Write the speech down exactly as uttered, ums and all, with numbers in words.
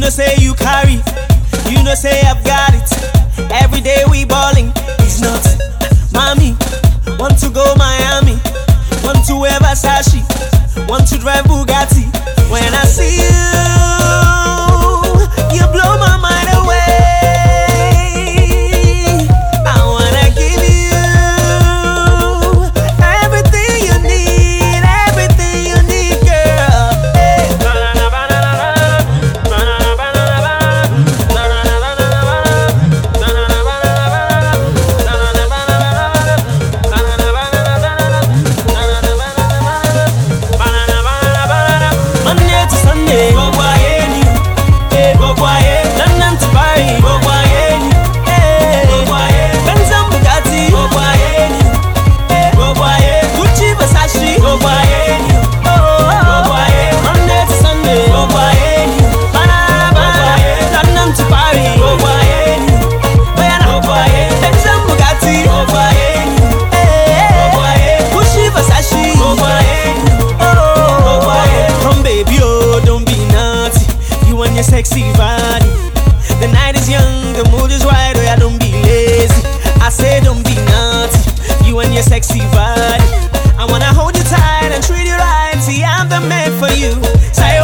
know say you carry, you know say I've got it. Every day we balling, it's not. Mommy, want to go Miami, want to wear Versace, want to drive Bugatti. When I see you, you blow my mind away. I wanna give you everything you need, everything you need, girl. Hey. Monday to Sunday, go quiet, hey, go quiet. London to Paris, go quiet, hey, go quiet. Benz and Bugatti, go quiet, hey, go quiet. Gucci, Versace, go quiet, oh, go quiet. Monday to Sunday, go quiet, banana, banana. London to Paris, go quiet, go quiet. Benz and Bugatti, go quiet, hey, go quiet. Gucci, Versace, go quiet, oh, go quiet. Come baby, oh, don't be naughty. You and your sexy body. The night is young, the mood is right. Oh yeah, don't be lazy. I say don't be naughty. You and your sexy body. I wanna hold you tight and treat you right. See, I'm the man for you. Say